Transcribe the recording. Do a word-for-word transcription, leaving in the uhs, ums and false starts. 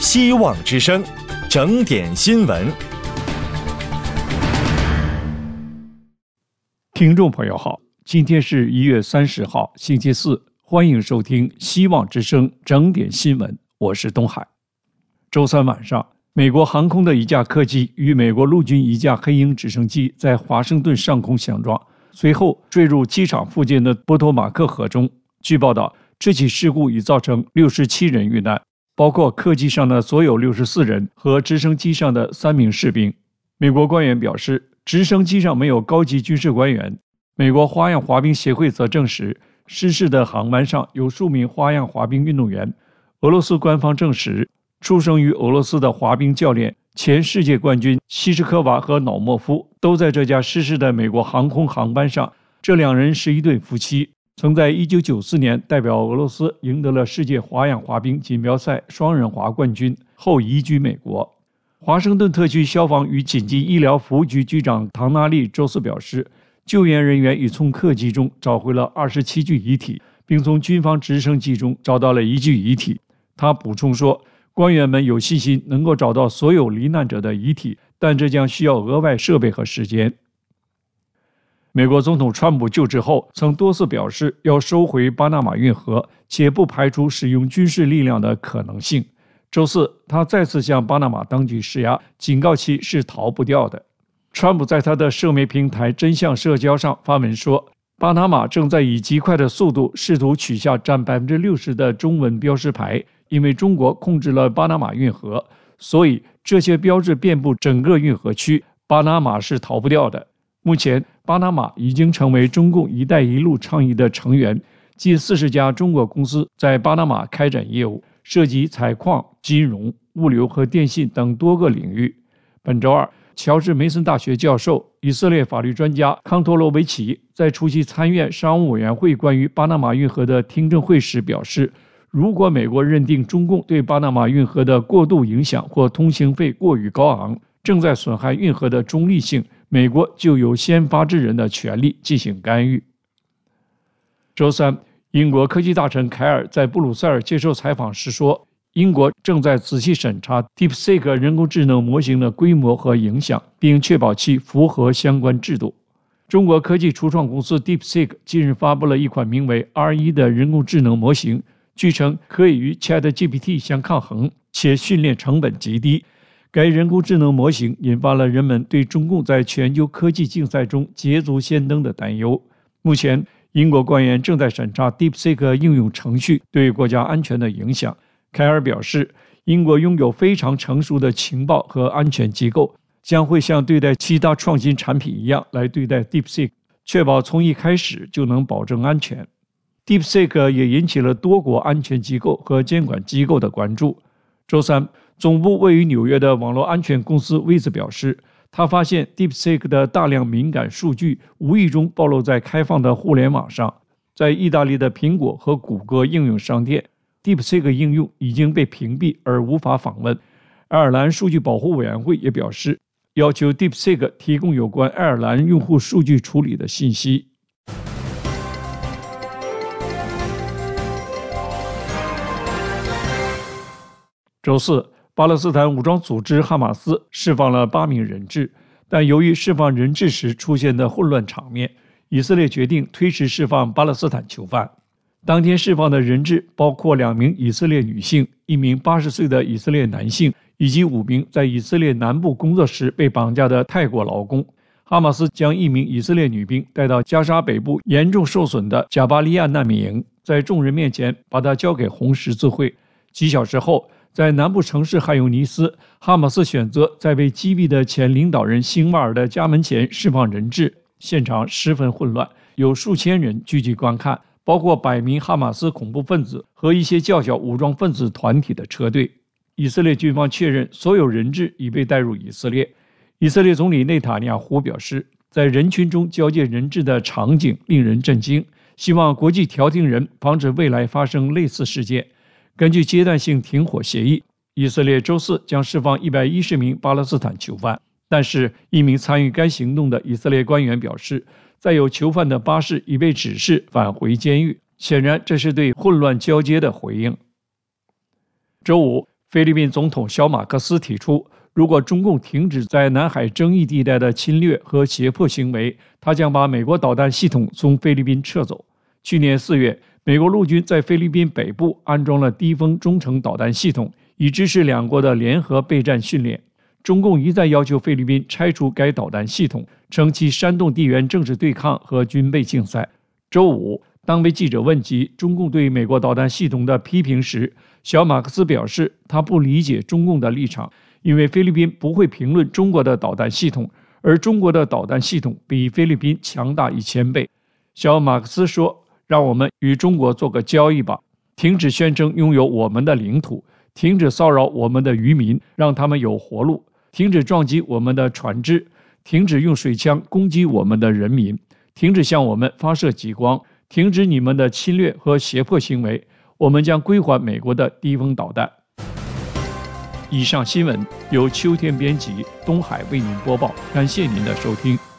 希望之声，整点新闻。 听众朋友好，今天是一月三十号，星期四，欢迎收听希望之声整点新闻，我是东海。周三晚上，美国航空的一架客机与美国陆军一架黑鹰直升机在华盛顿上空相撞，随后坠入机场附近的波托马克河中。据报道，这起事故已造成六十七人遇难，包括客机上的所有六十四人和直升机上的三名士兵。美国官员表示，直升机上没有高级军事官员。美国花样滑冰协会则证实，失事的航班上有数名花样滑冰运动员。俄罗斯官方证实，出生于俄罗斯的滑冰教练、前世界冠军西什科娃和瑙莫夫都在这架失事的美国航空航班上。这两人是一对夫妻，曾在一九九四年代表俄罗斯赢得了世界花样滑冰锦标赛双人滑冠军，后移居美国。华盛顿特区消防与紧急医疗服务局局长唐纳利周四表示，救援人员已从客机中找回了二十七具遗体，并从军方直升机中找到了一具遗体。他补充说，官员们有信心能够找到所有罹难者的遗体，但这将需要额外设备和时间。美国总统川普就职后曾多次表示要收回巴拿马运河，且不排除使用军事力量的可能性。周四，他再次向巴拿马当局施压，警告其是逃不掉的。川普在他的社媒平台真相社交上发文说，巴拿马正在以极快的速度试图取下占 百分之六十 的中文标识牌，因为中国控制了巴拿马运河，所以这些标志遍布整个运河区，巴拿马是逃不掉的。目前，巴拿马已经成为中共“一带一路”倡议的成员，近四十家中国公司在巴拿马开展业务，涉及采矿、金融、物流和电信等多个领域。本周二，乔治梅森大学教授、以色列法律专家康托罗维奇在出席参院商务委员会关于巴拿马运河的听证会时表示，如果美国认定中共对巴拿马运河的过度影响或通行费过于高昂，正在损害运河的中立性，美国就有先发制人的权利进行干预。周三，英国科技大臣凯尔在布鲁塞尔接受采访时说，英国正在仔细审查 DeepSeek 人工智能模型的规模和影响，并确保其符合相关制度。中国科技初创公司 DeepSeek 近日发布了一款名为 R 一 的人工智能模型，据称可以与 ChatGPT 相抗衡，且训练成本极低。该人工智能模型引发了人们对中共在全球科技竞赛中捷足先登的担忧。目前，英国官员正在审查 DeepSeek 应用程序对国家安全的影响。凯尔表示，英国拥有非常成熟的情报和安全机构，将会像对待其他创新产品一样来对待 DeepSeek， 确保从一开始就能保证安全。DeepSeek 也引起了多国安全机构和监管机构的关注。周三，总部位于纽约的网络安全公司威兹表示，他发现 DeepSeek 的大量敏感数据无意中暴露在开放的互联网上。在意大利的苹果和谷歌应用商店， DeepSeek 应用已经被屏蔽而无法访问。爱尔兰数据保护委员会也表示，要求 DeepSeek 提供有关爱尔兰用户数据处理的信息。周四，巴勒斯坦武装组织哈马斯释放了八名人质，但由于释放人质时出现的混乱场面，以色列决定推迟释放巴勒斯坦囚犯。当天释放的人质包括两名以色列女性、一名八十岁的以色列男性，以及五名在以色列南部工作时被绑架的泰国劳工。哈马斯将一名以色列女兵带到加沙北部严重受损的贾巴利亚难民营，在众人面前把她交给红十字会。几小时后，在南部城市汉尤尼斯，哈马斯选择在被击毙的前领导人辛瓦尔的家门前释放人质，现场十分混乱，有数千人聚集观看，包括百名哈马斯恐怖分子和一些较小武装分子团体的车队。以色列军方确认所有人质已被带入以色列。以色列总理内塔尼亚胡表示，在人群中交接人质的场景令人震惊，希望国际调停人防止未来发生类似事件。根据阶段性停火协议，以色列周四将释放一百一十名巴勒斯坦囚犯，但是一名参与该行动的以色列官员表示，载有囚犯的巴士已被指示返回监狱，显然这是对混乱交接的回应。周五， 菲律宾总统小马克思提出，如果中共停止在南海争议地带的侵略和胁迫行为，他将把美国导弹系统从菲律宾撤走。去年四月，美国陆军在菲律宾北部安装了低风中程导弹系统，以支持两国的联合备战训练。中共一再要求菲律宾拆除该导弹系统，称其煽动地缘政治对抗和军备竞赛。周五，当被记者问及中共对美国导弹系统的批评时，小马克思表示，他不理解中共的立场，因为菲律宾不会评论中国的导弹系统，而中国的导弹系统比菲律宾强大一千倍。小马克思说，让我们与中国做个交易吧，停止宣称拥有我们的领土，停止骚扰我们的渔民，让他们有活路，停止撞击我们的船只，停止用水枪攻击我们的人民，停止向我们发射激光，停止你们的侵略和胁迫行为，我们将归还美国的低风导弹。以上新闻由秋天编辑，东海为您播报，感谢您的收听。